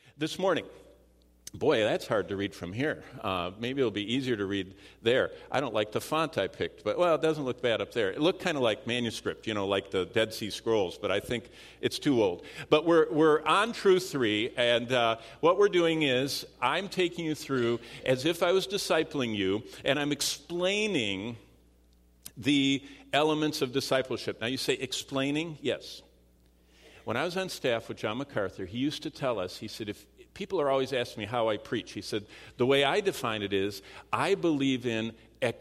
This morning, boy, that's hard to read from here. Maybe it'll be easier to read there. I don't like the font I picked, but, well, it doesn't look bad up there. It looked kind of like manuscript, like the Dead Sea Scrolls, but I think it's too old. But we're on Truth 3, and what we're doing is I'm taking you through as if I was discipling you, and I'm explaining the elements of discipleship. Now, you say, explaining? Yes. When I was on staff with John MacArthur, he used to tell us, he said, if people are always asking me how I preach, he said, the way I define it is, I believe in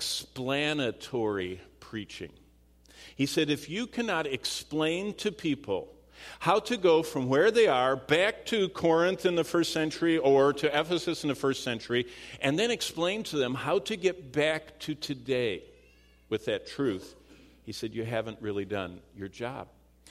explanatory preaching. He said, if you cannot explain to people how to go from where they are back to Corinth in the first century or to Ephesus in the first century, and then explain to them how to get back to today with that truth, he said, you haven't really done your job.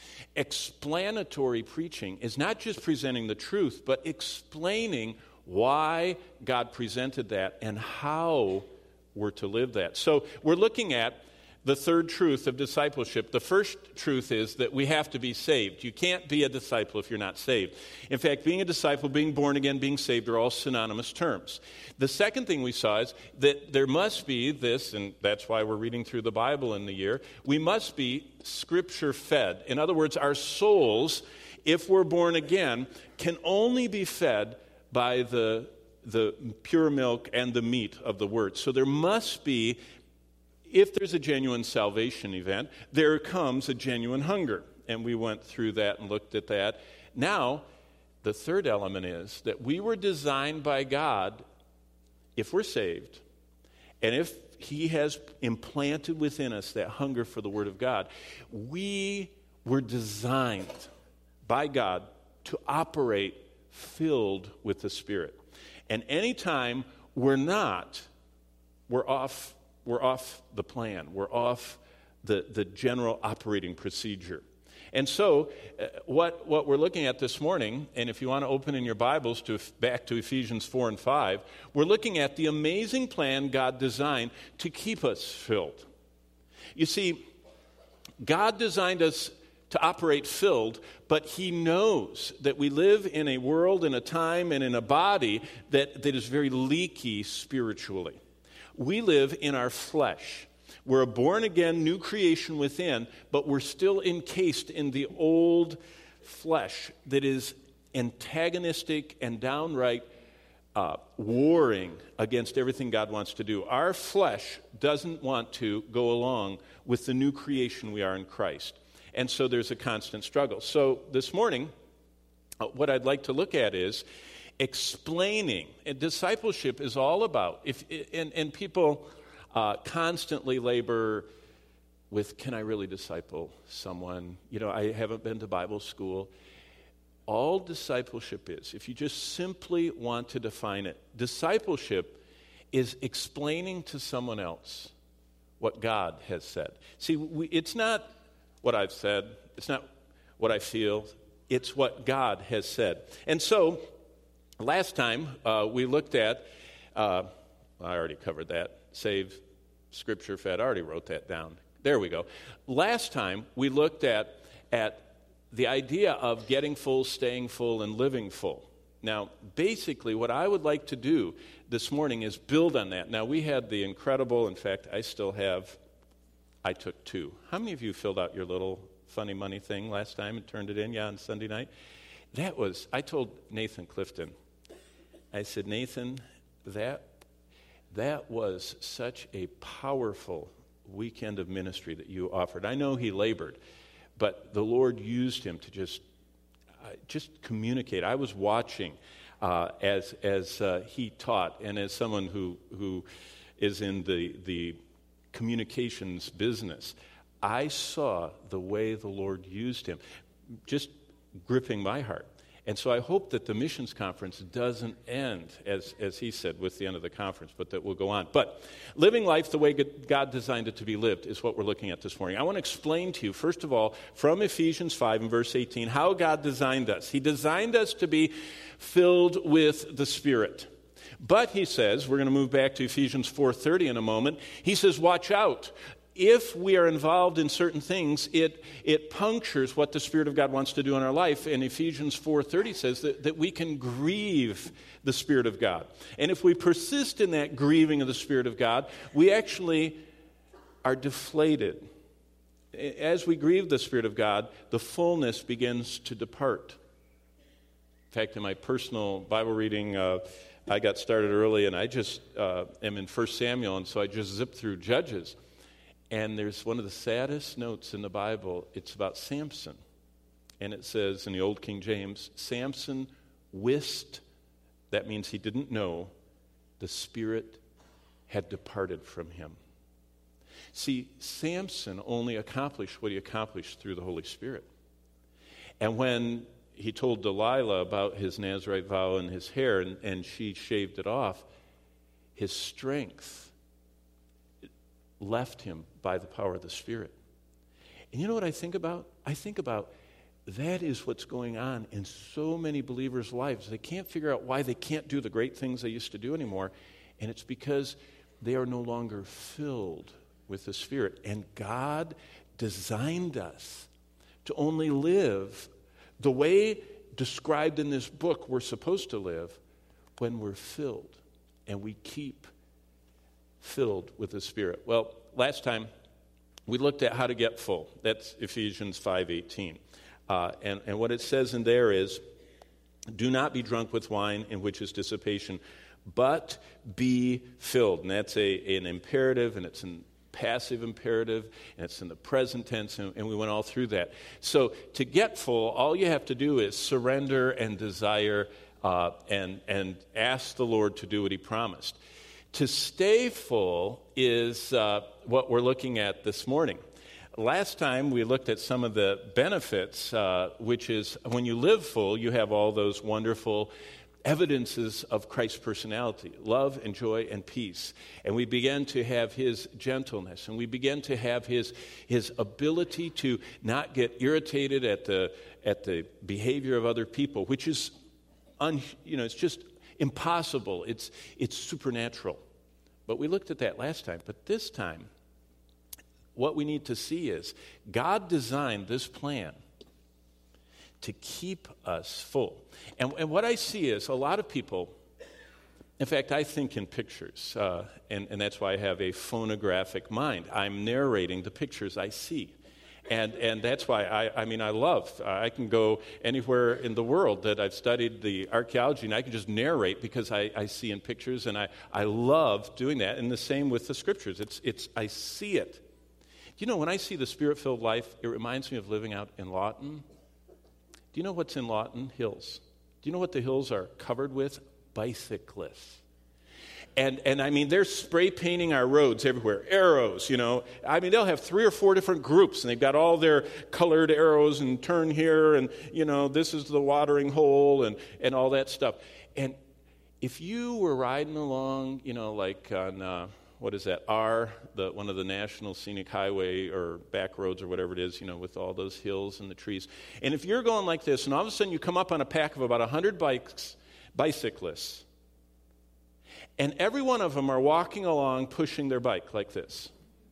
Explanatory preaching is not just presenting the truth, but explaining why God presented that and how we're to live that. So we're looking at the third truth of discipleship. The first truth is that we have to be saved. You can't be a disciple if you're not saved. In fact, being a disciple, being born again, being saved are all synonymous terms. The second thing we saw is that there must be this, and that's why we're reading through the Bible in the year, we must be Scripture fed. In other words, our souls, if we're born again, can only be fed by the pure milk and the meat of the Word. So there must be, if there's a genuine salvation event, there comes a genuine hunger. And we went through that and looked at that. Now, the third element is that we were designed by God, if we're saved, and if He has implanted within us that hunger for the Word of God, we were designed by God to operate filled with the Spirit. And anytime we're not, we're off the plan. We're off the general operating procedure. And so what we're looking at this morning, and if you want to open in your Bibles back to Ephesians 4 and 5, we're looking at the amazing plan God designed to keep us filled. You see, God designed us to operate filled, but He knows that we live in a world, in a time, and in a body that is very leaky spiritually. We live in our flesh. We're a born-again new creation within, but we're still encased in the old flesh that is antagonistic and downright warring against everything God wants to do. Our flesh doesn't want to go along with the new creation we are in Christ. And so there's a constant struggle. So this morning, what I'd like to look at is explaining. And discipleship is all about, and people constantly labor with, can I really disciple someone? I haven't been to Bible school. All discipleship is, if you just simply want to define it, discipleship is explaining to someone else what God has said. See, it's not what I've said. It's not what I feel. It's what God has said. And so, last time we looked at, I already covered that, save, Scripture fed, I already wrote that down. There we go. Last time we looked at the idea of getting full, staying full, and living full. Now, basically, what I would like to do this morning is build on that. Now, we had the incredible, in fact, I took 2. How many of you filled out your little funny money thing last time and turned it in, on Sunday night? I told Nathan Clifton, I said, Nathan, that was such a powerful weekend of ministry that you offered. I know he labored, but the Lord used him to just communicate. I was watching as he taught, and as someone who is in the communications business, I saw the way the Lord used him, just gripping my heart. And so I hope that the missions conference doesn't end, as he said, with the end of the conference, but that will go on. But living life the way God designed it to be lived is what we're looking at this morning. I want to explain to you, first of all, from Ephesians 5 and verse 18, how God designed us. He designed us to be filled with the Spirit. But, he says, we're going to move back to Ephesians 4:30 in a moment, he says, watch out. if we are involved in certain things, it punctures what the Spirit of God wants to do in our life. And Ephesians 4:30 says that we can grieve the Spirit of God. And if we persist in that grieving of the Spirit of God, we actually are deflated. As we grieve the Spirit of God, the fullness begins to depart. In fact, in my personal Bible reading, I got started early, and I just am in 1 Samuel, and so I just zipped through Judges. And there's one of the saddest notes in the Bible. It's about Samson. And it says in the Old King James, Samson wist, that means he didn't know, the Spirit had departed from him. See, Samson only accomplished what he accomplished through the Holy Spirit. And when he told Delilah about his Nazirite vow and his hair, and she shaved it off, his strength left him by the power of the Spirit. And you know what I think about? I think about that is what's going on in so many believers' lives. They can't figure out why they can't do the great things they used to do anymore, and it's because they are no longer filled with the Spirit. And God designed us to only live the way described in this book we're supposed to live when we're filled, and we keep filled with the Spirit. Well, last time we looked at how to get full. That's Ephesians 5:18. And what it says in there is, do not be drunk with wine, in which is dissipation, but be filled. And that's an imperative, and it's a passive imperative, and it's in the present tense, and we went all through that. So to get full, all you have to do is surrender and desire and ask the Lord to do what he promised. To stay full is what we're looking at this morning. Last time we looked at some of the benefits, which is when you live full, you have all those wonderful evidences of Christ's personality, love and joy and peace. And we began to have his gentleness, and we began to have his ability to not get irritated at the behavior of other people, which is, it's just impossible. It's supernatural. But we looked at that last time. But this time, what we need to see is God designed this plan to keep us full. And what I see is a lot of people, in fact, I think in pictures, and that's why I have a phonographic mind. I'm narrating the pictures I see. And that's why I can go anywhere in the world that I've studied the archaeology, and I can just narrate because I see in pictures, and I love doing that. And the same with the scriptures. I see it. You know, when I see the Spirit-filled life, it reminds me of living out in Lawton. Do you know what's in Lawton? Hills. Do you know what the hills are covered with? Bicyclists. And I mean, they're spray painting our roads everywhere. Arrows, they'll have 3 or 4 different groups, and they've got all their colored arrows, and turn here, and, this is the watering hole, and all that stuff. And if you were riding along, like on, what is that, one of the National Scenic Highway or back roads or whatever it is, with all those hills and the trees. And if you're going like this, and all of a sudden you come up on a pack of about 100 bicyclists, and every one of them are walking along pushing their bike like this,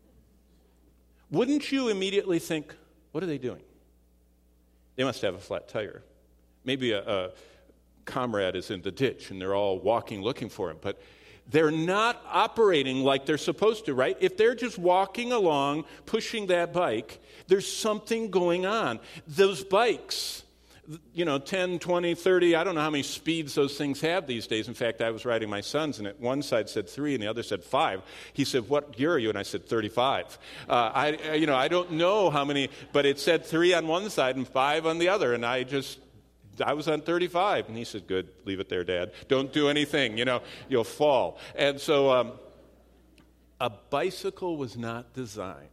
wouldn't you immediately think, what are they doing? They must have a flat tire. Maybe a comrade is in the ditch and they're all walking looking for him. But they're not operating like they're supposed to, right? If they're just walking along, pushing that bike, there's something going on. Those bikes, 10, 20, 30, I don't know how many speeds those things have these days. In fact, I was riding my son's, and one side said 3 and the other said 5. He said, "What gear are you?" And I said, 35. I don't know how many, but it said 3 on one side and 5 on the other, and I was on 35. And he said, "Good, leave it there, Dad. Don't do anything, you'll fall." And so a bicycle was not designed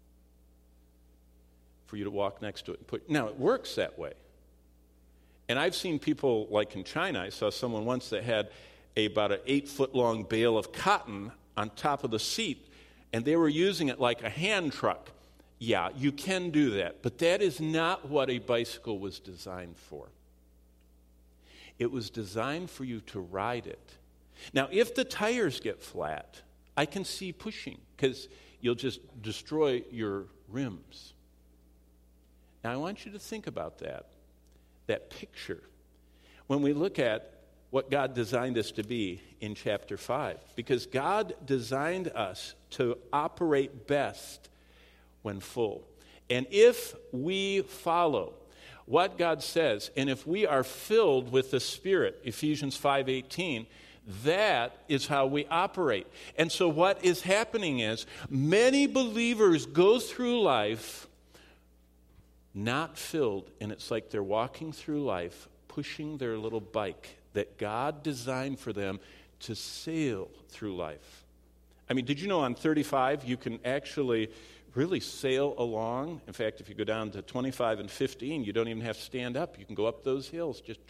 for you to walk next to it. Now, it works that way. And I've seen people, like in China, I saw someone once that had about an 8-foot-long bale of cotton on top of the seat, and they were using it like a hand truck. Yeah, you can do that, but that is not what a bicycle was designed for. It was designed for you to ride it. Now, if the tires get flat, I can see pushing, because you'll just destroy your rims. Now, I want you to think about that picture, when we look at what God designed us to be in chapter 5. Because God designed us to operate best when full. And if we follow what God says, and if we are filled with the Spirit, Ephesians 5:18, that is how we operate. And so what is happening is many believers go through life not filled, and it's like they're walking through life pushing their little bike that God designed for them to sail through life. I mean, did you know on 35 you can actually really sail along? In fact, if you go down to 25 and 15, you don't even have to stand up. You can go up those hills. Just.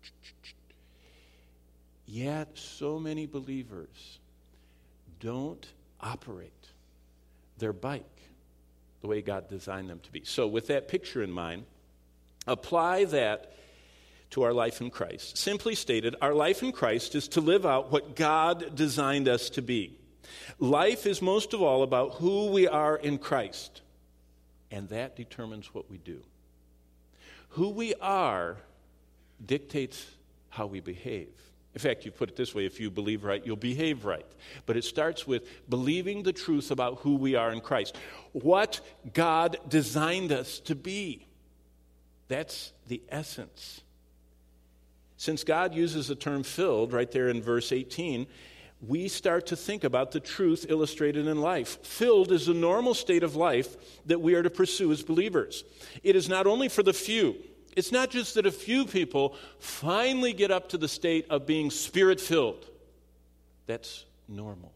Yet, so many believers don't operate their bike the way God designed them to be. So with that picture in mind, apply that to our life in Christ. Simply stated, our life in Christ is to live out what God designed us to be. Life is most of all about who we are in Christ, and that determines what we do. Who we are dictates how we behave. In fact, you put it this way, if you believe right, you'll behave right. But it starts with believing the truth about who we are in Christ. What God designed us to be. That's the essence. Since God uses the term filled right there in verse 18, we start to think about the truth illustrated in life. Filled is the normal state of life that we are to pursue as believers. It is not only for the few. It's not just that a few people finally get up to the state of being Spirit-filled. That's normal.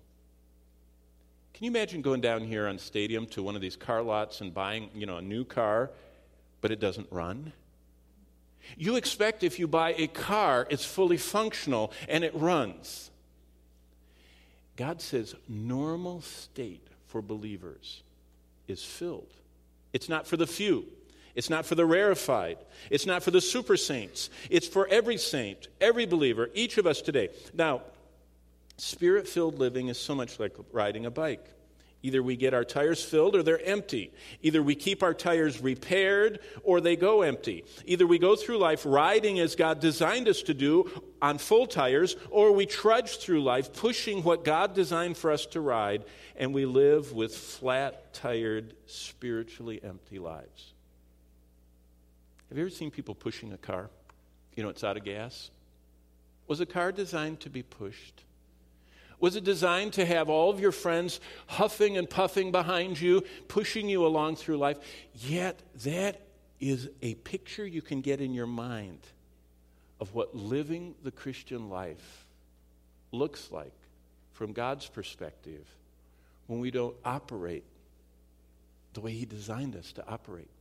Can you imagine going down here on Stadium to one of these car lots and buying, a new car, but it doesn't run? You expect if you buy a car, it's fully functional and it runs. God says normal state for believers is filled. It's not for the few. It's not for the rarefied. It's not for the super saints. It's for every saint, every believer, each of us today. Now, Spirit-filled living is so much like riding a bike. Either we get our tires filled or they're empty. Either we keep our tires repaired or they go empty. Either we go through life riding as God designed us to do on full tires, or we trudge through life pushing what God designed for us to ride, and we live with flat-tired, spiritually empty lives. Have you ever seen people pushing a car? It's out of gas. Was a car designed to be pushed? Was it designed to have all of your friends huffing and puffing behind you, pushing you along through life? Yet that is a picture you can get in your mind of what living the Christian life looks like from God's perspective when we don't operate the way He designed us to operate.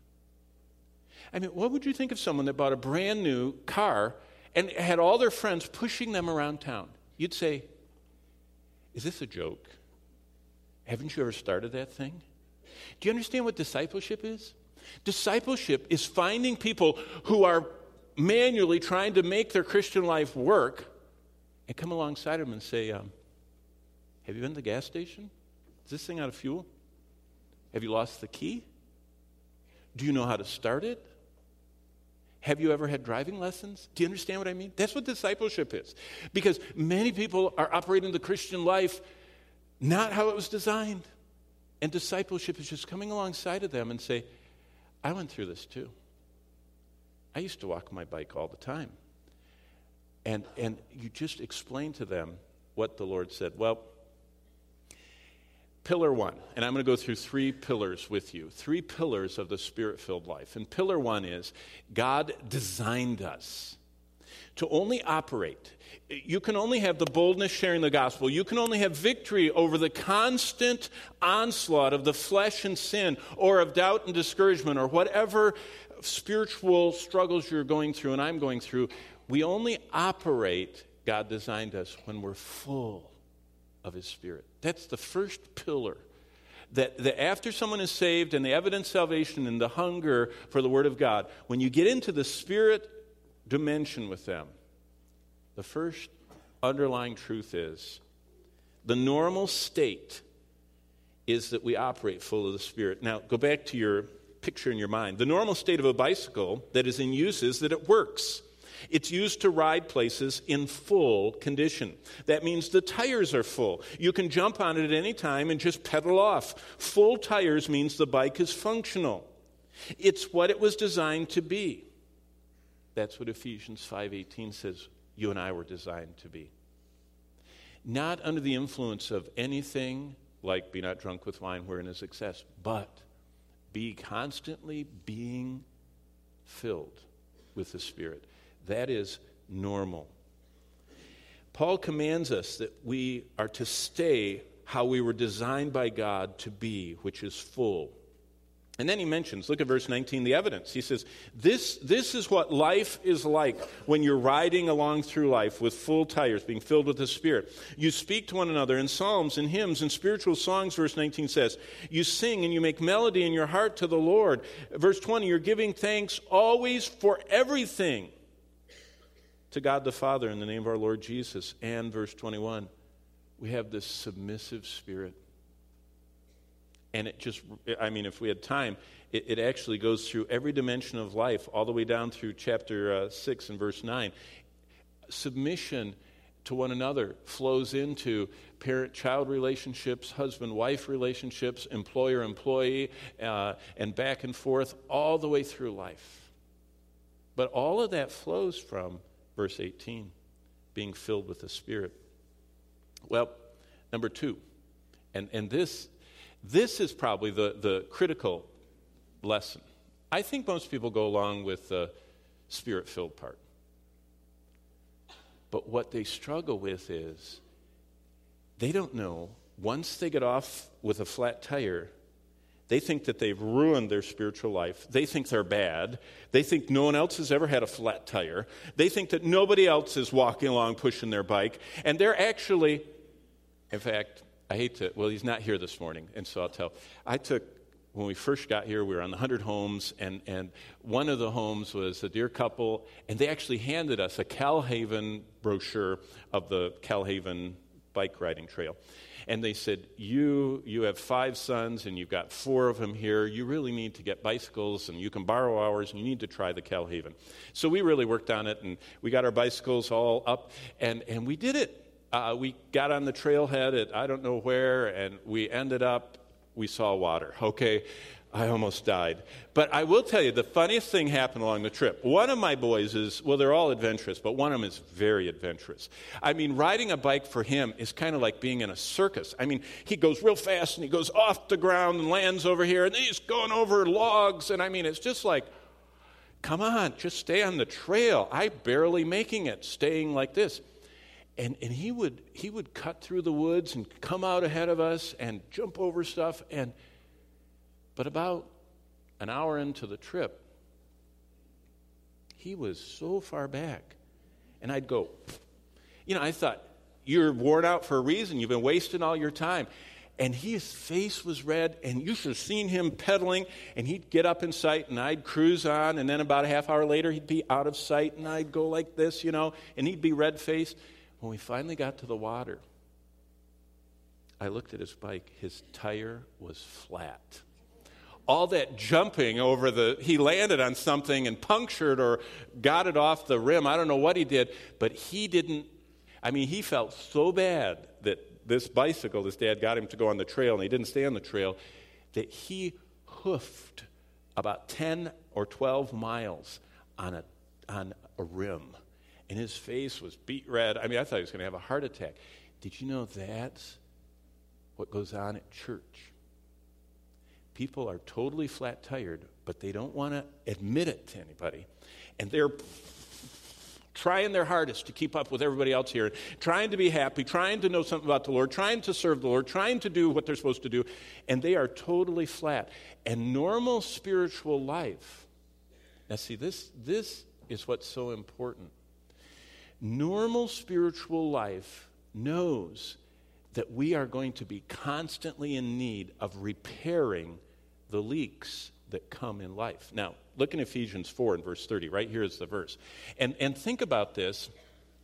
I mean, what would you think of someone that bought a brand new car and had all their friends pushing them around town? You'd say, is this a joke? Haven't you ever started that thing? Do you understand what discipleship is? Discipleship is finding people who are manually trying to make their Christian life work and come alongside them and say, have you been to the gas station? Is this thing out of fuel? Have you lost the key? Do you know how to start it? Have you ever had driving lessons? Do you understand what I mean? That's what discipleship is. Because many people are operating the Christian life not how it was designed. And discipleship is just coming alongside of them and say, I went through this too. I used to walk my bike all the time. And you just explain to them what the Lord said. Well, pillar one, and I'm going to go through 3 pillars with you, 3 pillars of the Spirit-filled life. And pillar 1 is God designed us to only operate. You can only have the boldness sharing the gospel. You can only have victory over the constant onslaught of the flesh and sin, or of doubt and discouragement, or whatever spiritual struggles you're going through and I'm going through. We only operate, God designed us, when we're full of His Spirit. That's the first pillar. That after someone is saved and the evidence of salvation and the hunger for the Word of God, when you get into the Spirit dimension with them, the first underlying truth is the normal state is that we operate full of the Spirit. Now, go back to your picture in your mind. The normal state of a bicycle that is in use is that it works. It's used to ride places in full condition. That means the tires are full. You can jump on it at any time and just pedal off. Full tires means the bike is functional. It's what it was designed to be. That's what Ephesians 5:18 says you and I were designed to be. Not under the influence of anything like be not drunk with wine wherein is excess, but be constantly being filled with the Spirit. That is normal. Paul commands us that we are to stay how we were designed by God to be, which is full. And then he mentions, look at verse 19, the evidence. He says, this is what life is like when you're riding along through life with full tires, being filled with the Spirit. You speak to one another in psalms and hymns and spiritual songs, verse 19 says. You sing and you make melody in your heart to the Lord. Verse 20, you're giving thanks always for everything to God the Father in the name of our Lord Jesus. And verse 21, we have this submissive spirit. And it just, if we had time, it actually goes through every dimension of life, all the way down through chapter 6 and verse 9. Submission to one another flows into parent-child relationships, husband-wife relationships, employer-employee, and back and forth, all the way through life. But all of that flows from verse 18, being filled with the Spirit. Well, number 2, and this is probably the critical lesson. I think most people go along with the Spirit-filled part. But what they struggle with is they don't know, once they get off with a flat tire, they think that they've ruined their spiritual life. They think they're bad. They think no one else has ever had a flat tire. They think that nobody else is walking along pushing their bike. And they're actually, in fact, I hate to, well, he's not here this morning, and so I'll tell. When we first got here, we were on the 100 homes, and one of the homes was a dear couple, and they actually handed us a Calhaven brochure of the Calhaven bike riding trail. And they said, you have 5 sons, and you've got 4 of them here. You really need to get bicycles, and you can borrow ours, and you need to try the Calhaven. So we really worked on it, and we got our bicycles all up, and we did it. We got on the trailhead at I don't know where, and we ended up, we saw water. Okay, I almost died. But I will tell you, the funniest thing happened along the trip. One of my boys is, well, they're all adventurous, but one of them is very adventurous. Riding a bike for him is kind of like being in a circus. He goes real fast, and he goes off the ground and lands over here, and then he's going over logs, and it's just like, come on, just stay on the trail. I barely making it, staying like this. And he would cut through the woods and come out ahead of us and jump over stuff. But about an hour into the trip, he was so far back. And I'd go, I thought, you're worn out for a reason. You've been wasting all your time. And his face was red, and you should have seen him pedaling, and he'd get up in sight, and I'd cruise on, and then about a half hour later, he'd be out of sight, and I'd go like this, and he'd be red-faced. When we finally got to the water, I looked at his bike. His tire was flat. All that jumping over he landed on something and punctured or got it off the rim. I don't know what he did, but he didn't. He felt so bad that this bicycle, his dad got him to go on the trail, and he didn't stay on the trail, that he hoofed about 10 or 12 miles on a rim. And his face was beet red. I thought he was going to have a heart attack. Did you know that's what goes on at church? People are totally flat-tired, but they don't want to admit it to anybody. And they're trying their hardest to keep up with everybody else here, trying to be happy, trying to know something about the Lord, trying to serve the Lord, trying to do what they're supposed to do, and they are totally flat. And normal spiritual life, now see, this is what's so important. Normal spiritual life knows that we are going to be constantly in need of repairing the leaks that come in life. Now, look in Ephesians 4 and verse 30. Right here is the verse. And think about this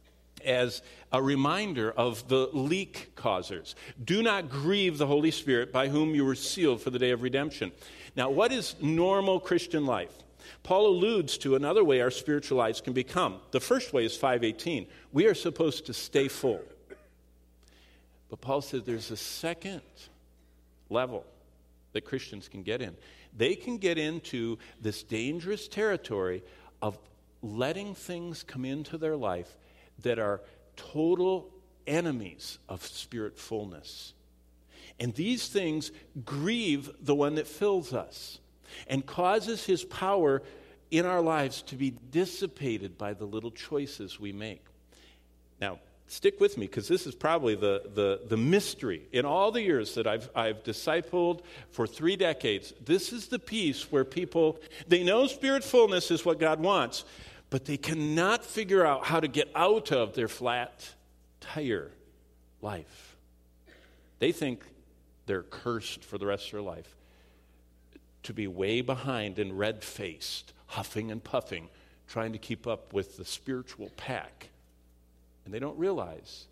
as a reminder of the leak causers. Do not grieve the Holy Spirit by whom you were sealed for the day of redemption. Now, what is normal Christian life? Paul alludes to another way our spiritual lives can become. The first way is 5:18. We are supposed to stay full. But Paul says there's a second level that Christians can get in. They can get into this dangerous territory of letting things come into their life that are total enemies of spirit fullness. And these things grieve the one that fills us and causes his power in our lives to be dissipated by the little choices we make. Now, stick with me, because this is probably the mystery. In all the years that I've discipled for 3 decades, this is the piece where people, they know spirit fullness is what God wants, but they cannot figure out how to get out of their flat tire life. They think they're cursed for the rest of their life to be way behind and red-faced, huffing and puffing, trying to keep up with the spiritual pack. And they don't realize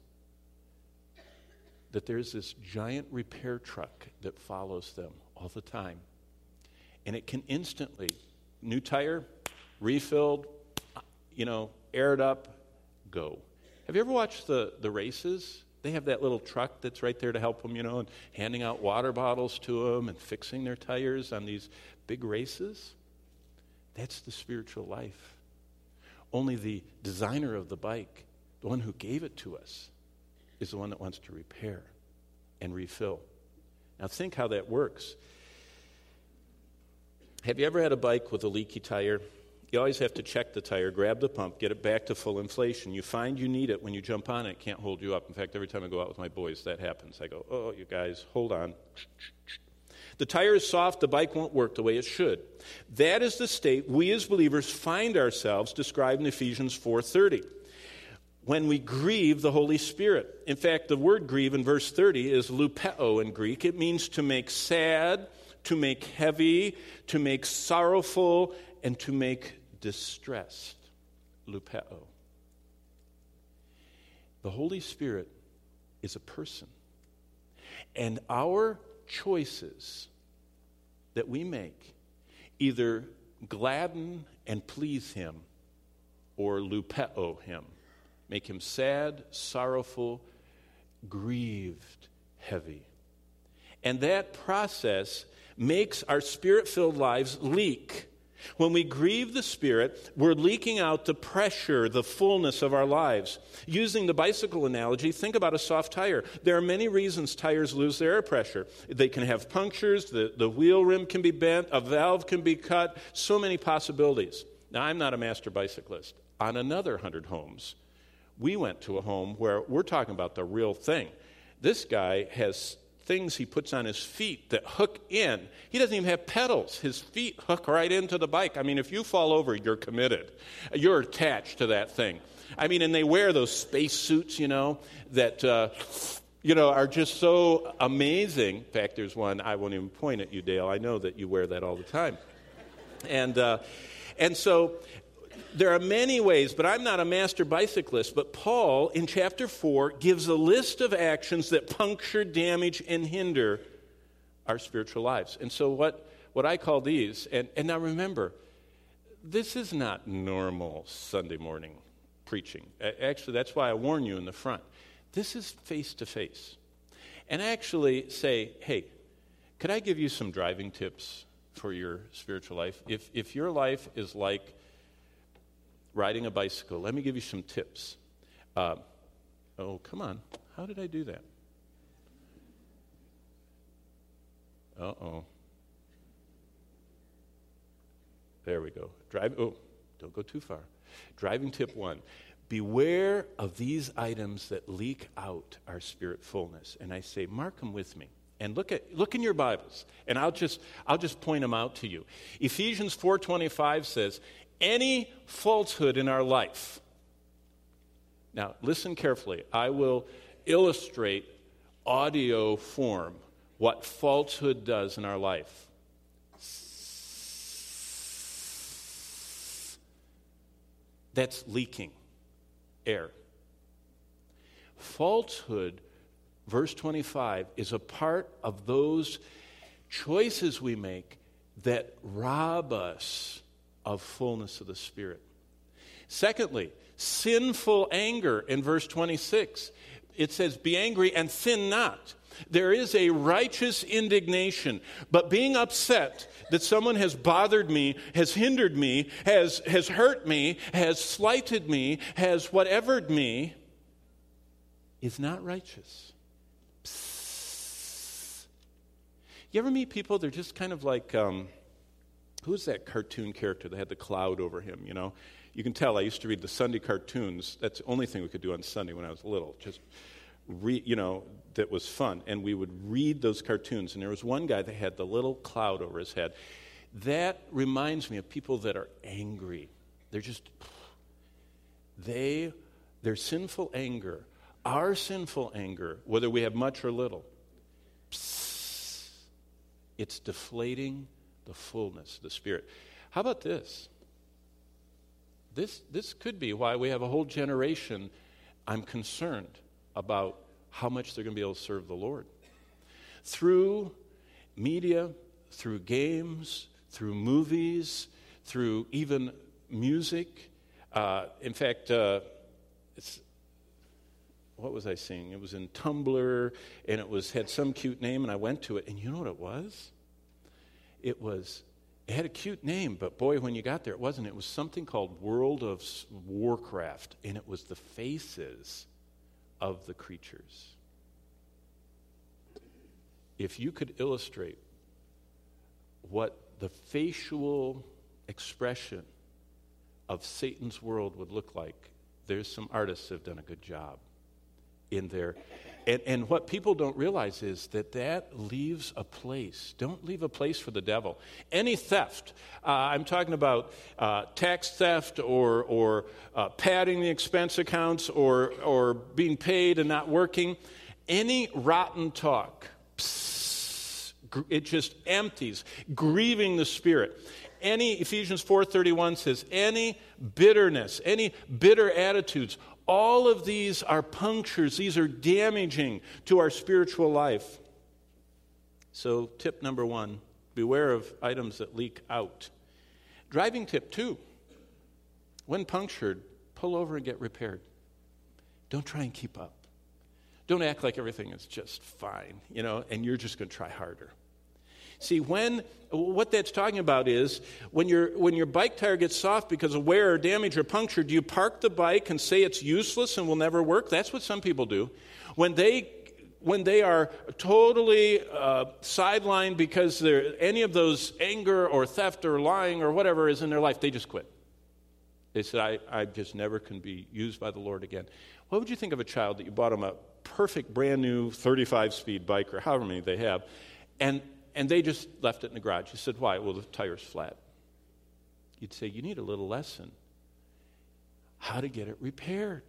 that there's this giant repair truck that follows them all the time. And it can instantly, new tire, refilled, aired up, go. Have you ever watched the races? They have that little truck that's right there to help them, and handing out water bottles to them and fixing their tires on these big races. That's the spiritual life. Only the designer of the bike, the one who gave it to us, is the one that wants to repair and refill. Now think how that works. Have you ever had a bike with a leaky tire? You always have to check the tire, grab the pump, get it back to full inflation. You find you need it when you jump on it. It can't hold you up. In fact, every time I go out with my boys, that happens. I go, oh, you guys, hold on. The tire is soft, the bike won't work the way it should. That is the state we as believers find ourselves described in Ephesians 4:30. When we grieve the Holy Spirit. In fact, the word grieve in verse 30 is lupeo in Greek. It means to make sad, to make heavy, to make sorrowful, and to make distressed. Lupeo. The Holy Spirit is a person. And our choices that we make either gladden and please him or lupeo him. Make him sad, sorrowful, grieved, heavy. And that process makes our spirit-filled lives leak. When we grieve the Spirit, we're leaking out the pressure, the fullness of our lives. Using the bicycle analogy, think about a soft tire. There are many reasons tires lose their air pressure. They can have punctures, the wheel rim can be bent, a valve can be cut, so many possibilities. Now, I'm not a master bicyclist. On another 100 homes, we went to a home where we're talking about the real thing. This guy has things he puts on his feet that hook in. He doesn't even have pedals. His feet hook right into the bike. I mean, if you fall over, you're committed. You're attached to that thing. I mean, and they wear those space suits, that, are just so amazing. In fact, there's one, I won't even point at you, Dale. I know that you wear that all the time. And so there are many ways, but I'm not a master bicyclist. But Paul, in chapter 4, gives a list of actions that puncture, damage, and hinder our spiritual lives. And so what I call these, and now remember, this is not normal Sunday morning preaching. Actually, that's why I warn you in the front. This is face-to-face. And actually say, hey, could I give you some driving tips for your spiritual life? If your life is like riding a bicycle, let me give you some tips. Oh, come on. How did I do that? Uh-oh. There we go. Don't go too far. Driving tip 1. Beware of these items that leak out our spirit fullness. And I say, mark them with me. And look in your Bibles, and I'll just point them out to you. Ephesians 4:25 says, any falsehood in our life. Now, listen carefully. I will illustrate audio form what falsehood does in our life. That's leaking air. Falsehood, verse 25, is a part of those choices we make that rob us of fullness of the Spirit. Secondly, sinful anger in verse 26. It says, be angry and sin not. There is a righteous indignation, but being upset that someone has bothered me, has hindered me, has hurt me, has slighted me, has whatevered me, is not righteous. Psst. You ever meet people, they're just kind of like, who's that cartoon character that had the cloud over him, you know? You can tell I used to read the Sunday cartoons. That's the only thing we could do on Sunday when I was little. Just that was fun. And we would read those cartoons. And there was one guy that had the little cloud over his head. That reminds me of people that are angry. They're just, their sinful anger, our sinful anger, whether we have much or little, it's deflating the fullness of the Spirit. How about this? This could be why we have a whole generation, I'm concerned about how much they're going to be able to serve the Lord. Through media, through games, through movies, through even music. In fact, what was I seeing? It was in Tumblr, and it had some cute name, and I went to it, and you know what it was? It had a cute name, but boy, when you got there, it wasn't. It was something called World of Warcraft, and it was the faces of the creatures. If you could illustrate what the facial expression of Satan's world would look like, there's some artists that have done a good job in there. And what people don't realize is that leaves a place. Don't leave a place for the devil. Any theft, I'm talking about tax theft or padding the expense accounts or being paid and not working. Any rotten talk, it just empties, grieving the Spirit. Ephesians 4:31 says, any bitterness, any bitter attitudes, all of these are punctures. These are damaging to our spiritual life. So tip number 1, beware of items that leak out. Driving tip 2, when punctured, pull over and get repaired. Don't try and keep up. Don't act like everything is just fine, and you're just going to try harder. See, what that's talking about is when your bike tire gets soft because of wear or damage or puncture, do you park the bike and say it's useless and will never work? That's what some people do. When they are totally sidelined because any of those anger or theft or lying or whatever is in their life, they just quit. They said, I just never can be used by the Lord again. What would you think of a child that you bought them a perfect brand new 35-speed bike or however many they have, and they just left it in the garage? You said, why? Well, the tire's flat. You'd say, you need a little lesson. How to get it repaired.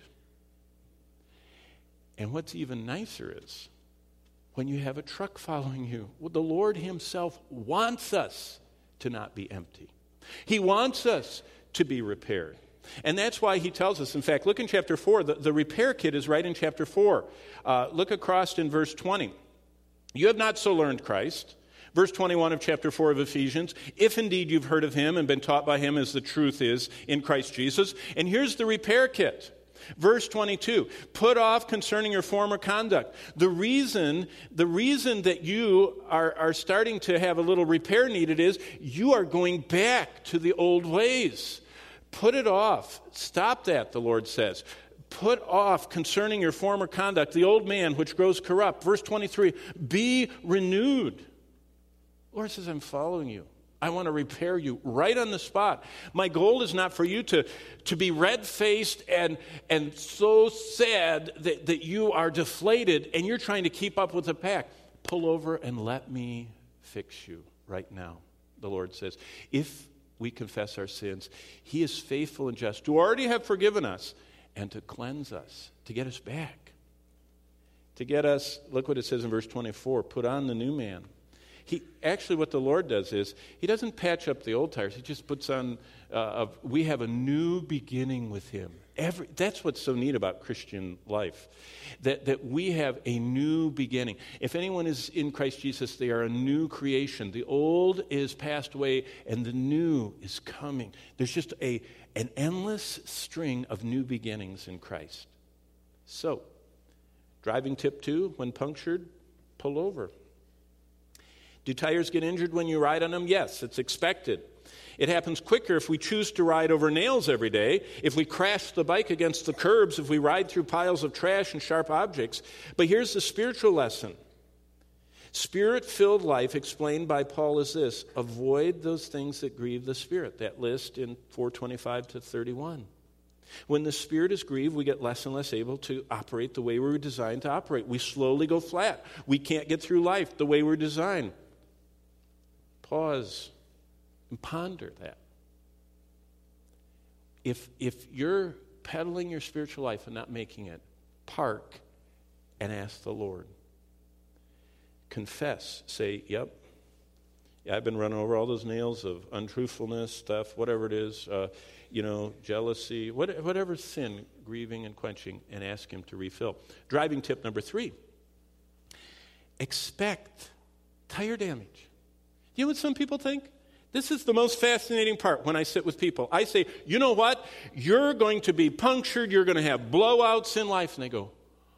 And what's even nicer is when you have a truck following you, well, the Lord himself wants us to not be empty. He wants us to be repaired. And that's why he tells us, in fact, look in chapter 4. The repair kit is right in chapter 4. Look across in verse 20. You have not so learned Christ. Verse 21 of chapter 4 of Ephesians, if indeed you've heard of him and been taught by him as the truth is in Christ Jesus. And here's the repair kit. Verse 22, put off concerning your former conduct. The reason that you are starting to have a little repair needed is you are going back to the old ways. Put it off. Stop that, the Lord says. Put off concerning your former conduct, the old man which grows corrupt. Verse 23, be renewed. The Lord says, I'm following you. I want to repair you right on the spot. My goal is not for you to be red-faced and so sad that you are deflated and you're trying to keep up with the pack. Pull over and let me fix you right now, the Lord says. If we confess our sins, he is faithful and just to already have forgiven us and to cleanse us, to get us back. To get us, look what it says in verse 24, put on the new man. Actually, what the Lord does is, he doesn't patch up the old tires. He just puts on, we have a new beginning with him. That's what's so neat about Christian life, that we have a new beginning. If anyone is in Christ Jesus, they are a new creation. The old is passed away, and the new is coming. There's just an endless string of new beginnings in Christ. So, driving tip 2, when punctured, pull over. Do tires get injured when you ride on them? Yes, it's expected. It happens quicker if we choose to ride over nails every day, if we crash the bike against the curbs, if we ride through piles of trash and sharp objects. But here's the spiritual lesson. Spirit-filled life explained by Paul is this: avoid those things that grieve the Spirit. That list in 4:25 to 31. When the Spirit is grieved, we get less and less able to operate the way we were designed to operate. We slowly go flat. We can't get through life the way we're designed. Pause and ponder that. If you're peddling your spiritual life and not making it, park and ask the Lord. Confess. Say, yep, I've been running over all those nails of untruthfulness, stuff, whatever it is, jealousy, whatever sin, grieving and quenching, and ask Him to refill. Driving tip number 3. Expect tire damage. You know what some people think? This is the most fascinating part when I sit with people. I say, you know what? You're going to be punctured. You're going to have blowouts in life. And they go,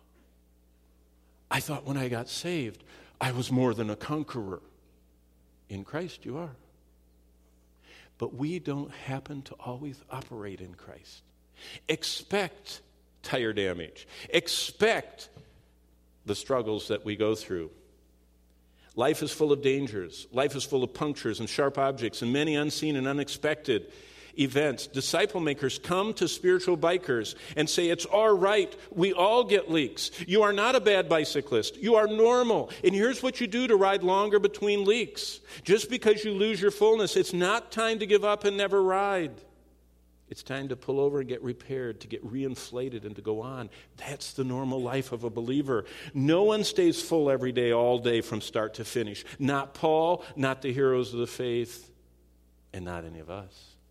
I thought when I got saved, I was more than a conqueror. In Christ, you are. But we don't happen to always operate in Christ. Expect tire damage. Expect the struggles that we go through. Life is full of dangers. Life is full of punctures and sharp objects and many unseen and unexpected events. Disciple makers come to spiritual bikers and say, it's all right. We all get leaks. You are not a bad bicyclist. You are normal. And here's what you do to ride longer between leaks. Just because you lose your fullness, it's not time to give up and never ride. It's time to pull over and get repaired, to get reinflated and to go on. That's the normal life of a believer. No one stays full every day, all day from start to finish. Not Paul, not the heroes of the faith, and not any of us.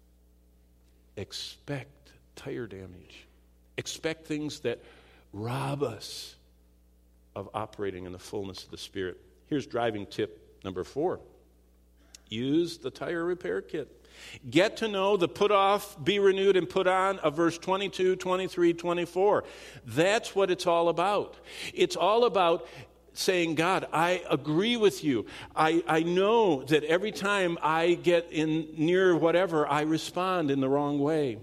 Expect tire damage. Expect things that rob us of operating in the fullness of the Spirit. Here's driving tip number 4. Use the tire repair kit. Get to know the put off, be renewed, and put on of verse 22, 23, 24. That's what it's all about. It's all about saying, God, I agree with you. I know that every time I get in near whatever, I respond in the wrong way.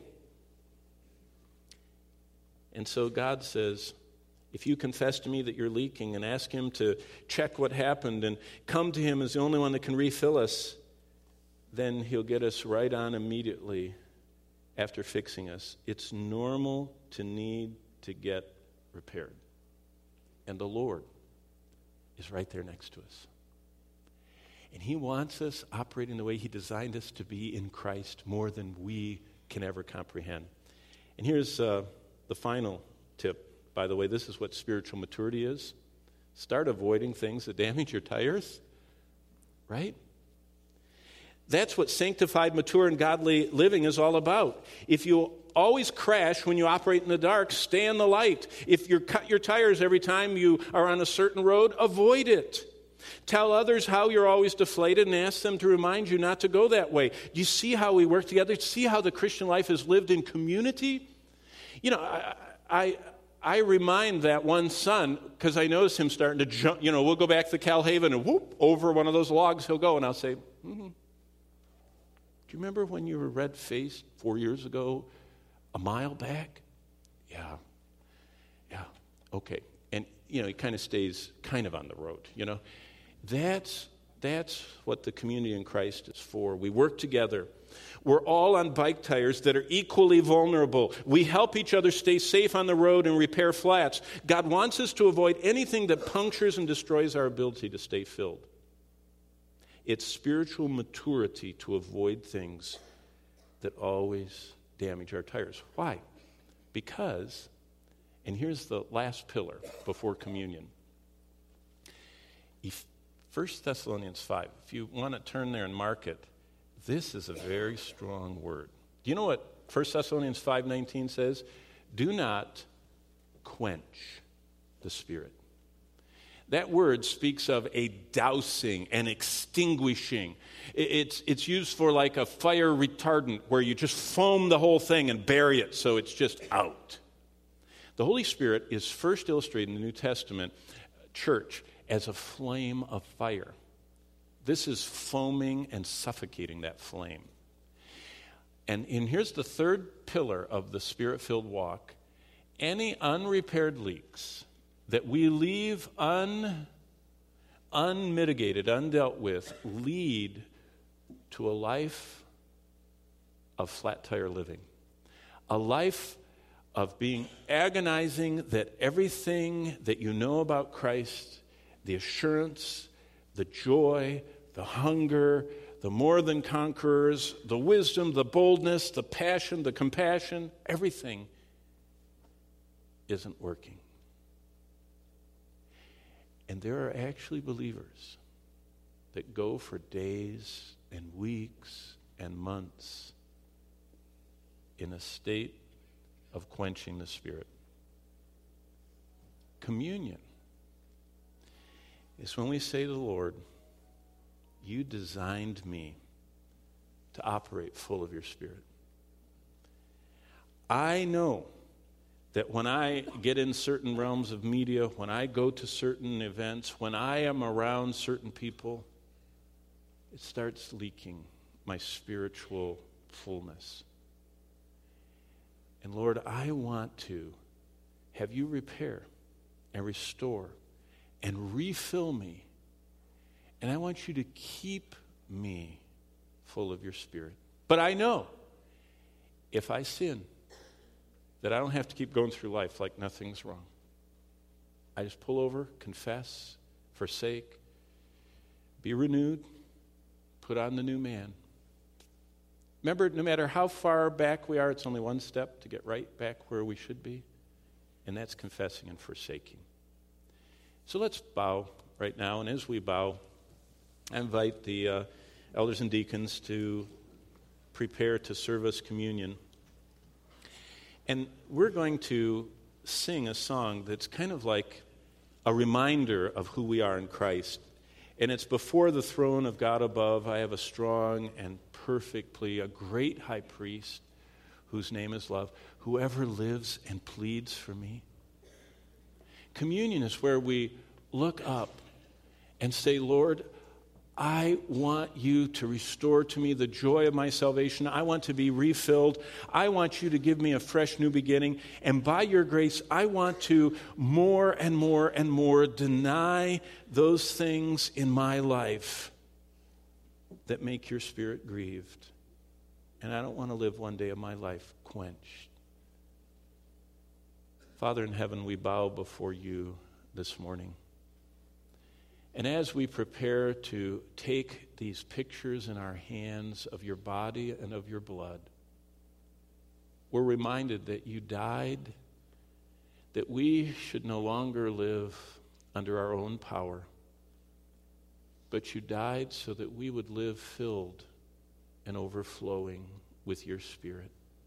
And so God says, if you confess to me that you're leaking and ask Him to check what happened and come to Him as the only one that can refill us, then He'll get us right on immediately after fixing us. It's normal to need to get repaired. And the Lord is right there next to us. And He wants us operating the way He designed us to be in Christ more than we can ever comprehend. And here's the final tip. By the way, this is what spiritual maturity is. Start avoiding things that damage your tires, right? That's what sanctified, mature, and godly living is all about. If you always crash when you operate in the dark, stay in the light. If you cut your tires every time you are on a certain road, avoid it. Tell others how you're always deflated and ask them to remind you not to go that way. Do you see how we work together? See how the Christian life is lived in community? You know, I remind that one son, because I notice him starting to jump. We'll go back to Calhaven and whoop, over one of those logs he'll go. And I'll say, do you remember when you were red-faced 4 years ago, a mile back? Yeah, okay. And, he kind of stays kind of on the road, That's what the community in Christ is for. We work together. We're all on bike tires that are equally vulnerable. We help each other stay safe on the road and repair flats. God wants us to avoid anything that punctures and destroys our ability to stay filled. It's spiritual maturity to avoid things that always damage our tires. Why? Because, and here's the last pillar before communion. 1 Thessalonians 5, if you want to turn there and mark it, this is a very strong word. Do you know what 1 Thessalonians 5:19 says? do not quench the Spirit. That word speaks of a dousing and extinguishing. It's used for like a fire retardant where you just foam the whole thing and bury it so it's just out. The Holy Spirit is first illustrated in the New Testament church as a flame of fire. This is foaming and suffocating that flame. And here's the third pillar of the Spirit-filled walk. Any unrepaired leaks that we leave unmitigated, undealt with, lead to a life of flat tire living. A life of being agonizing that everything that you know about Christ, the assurance, the joy, the hunger, the more than conquerors, the wisdom, the boldness, the passion, the compassion, everything isn't working. And there are actually believers that go for days and weeks and months in a state of quenching the Spirit. Communion is when we say to the Lord, you designed me to operate full of your Spirit. I know that when I get in certain realms of media, when I go to certain events, when I am around certain people, it starts leaking my spiritual fullness. And Lord, I want to have you repair and restore and refill me. And I want you to keep me full of your Spirit. But I know if I sin, that I don't have to keep going through life like nothing's wrong. I just pull over, confess, forsake, be renewed, put on the new man. Remember, no matter how far back we are, it's only one step to get right back where we should be, and that's confessing and forsaking. So let's bow right now, and as we bow, I invite the elders and deacons to prepare to serve us communion. And we're going to sing a song that's kind of like a reminder of who we are in Christ. And it's before the throne of God above. I have a strong and perfect plea, a great high priest whose name is love, whoever lives and pleads for me. Communion is where we look up and say, Lord, I want you to restore to me the joy of my salvation. I want to be refilled. I want you to give me a fresh new beginning. And by your grace, I want to more and more and more deny those things in my life that make your Spirit grieved. And I don't want to live one day of my life quenched. Father in heaven, we bow before you this morning. And as we prepare to take these pictures in our hands of your body and of your blood, we're reminded that you died, that we should no longer live under our own power, but you died so that we would live filled and overflowing with your Spirit.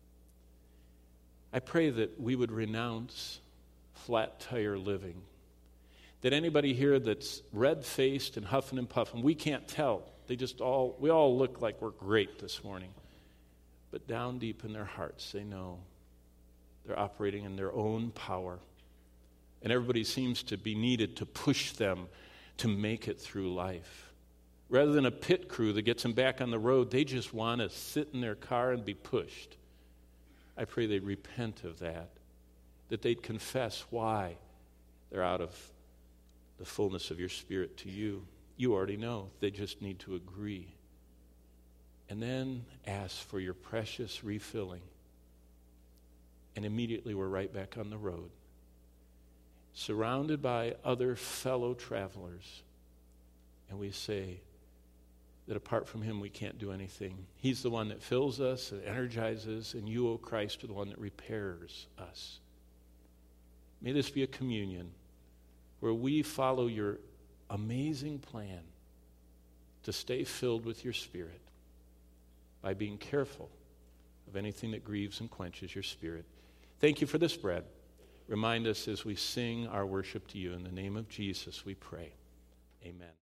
I pray that we would renounce flat tire living. That anybody here that's red-faced and huffing and puffing, we can't tell. We all look like we're great this morning. But down deep in their hearts, they know they're operating in their own power. And everybody seems to be needed to push them to make it through life. Rather than a pit crew that gets them back on the road, they just want to sit in their car and be pushed. I pray they'd repent of that they'd confess why they're out of the fullness of your Spirit to you. You already know. They just need to agree. And then ask for your precious refilling. And immediately we're right back on the road, surrounded by other fellow travelers. And we say that apart from him we can't do anything. He's the one that fills us and energizes, and you, O Christ, are the one that repairs us. May this be a communion where we follow your amazing plan to stay filled with your Spirit by being careful of anything that grieves and quenches your Spirit. Thank you for this bread. Remind us as we sing our worship to you. In the name of Jesus, we pray. Amen.